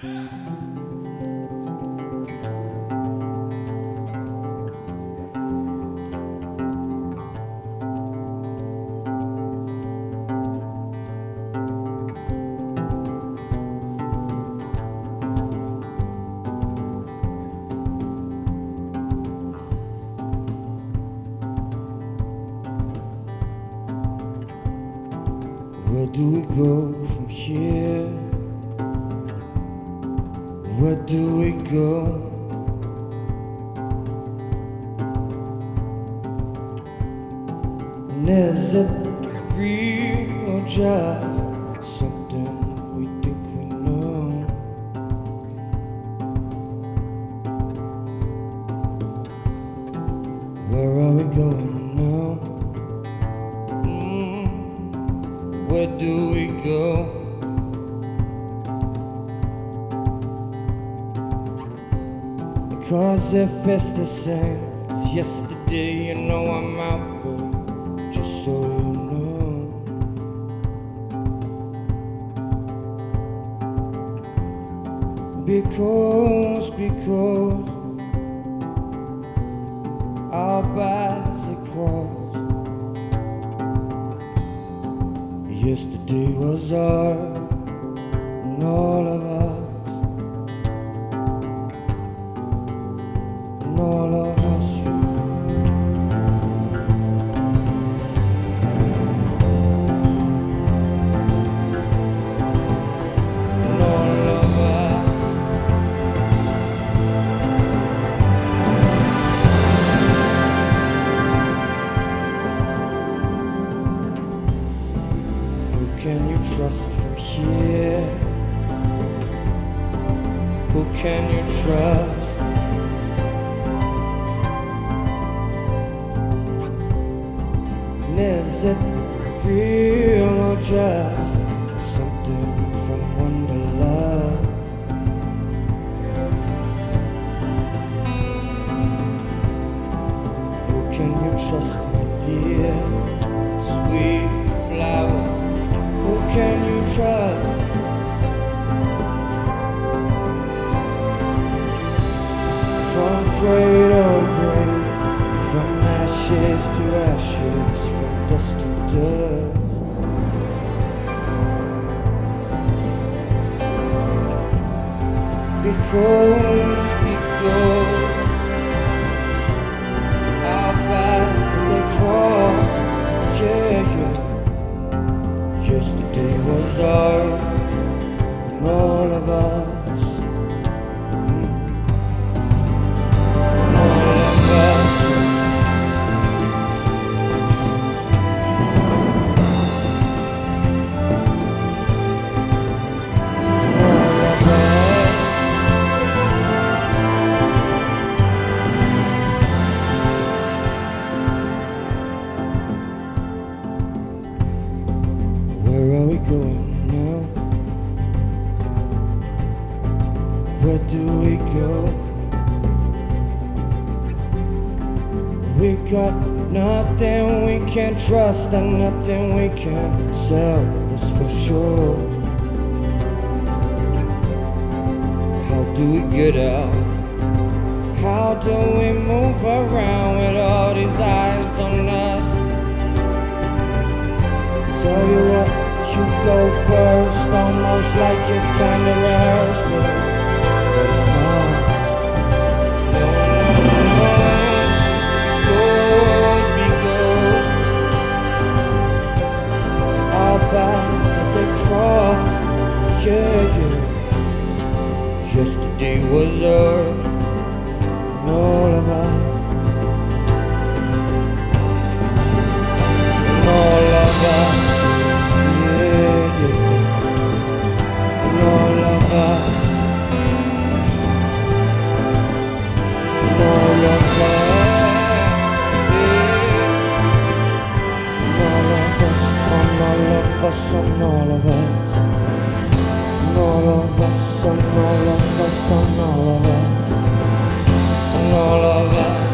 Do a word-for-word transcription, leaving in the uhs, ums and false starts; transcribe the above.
Where do we go from here? Where do we go? And is it real or just something we think we know? Where are we going now? Mm, where do we go? Because if it's the same as yesterday, you know I'm out, but just so you know. Because, because our paths are crossed. Yesterday was ours, and all of us. And all of us, you. And all of us. Who can you trust from here? Who can you trust? Is it real or just something from Wonderlust? Who can you trust, my dear, sweet flower? Who can you trust? From cradle to grave, from ashes to ashes, from dust to dust. Because, because our paths they crossed, yeah, yeah. Yesterday was ours, and all of us. Where are we going now? Where do we go? We got nothing we can trust and nothing we can sell, that's for sure. How do we get out? How do we move around with all these eyes on us? Tell you what, you go first, almost like it's kinda rehearsed, but, but it's not. No, no, no. Goes because our paths that they crossed, yeah, yeah. Yesterday was ours, and all of us. And all of us. Us and all of us, and all of us, and all of us, and all of us, and all of us.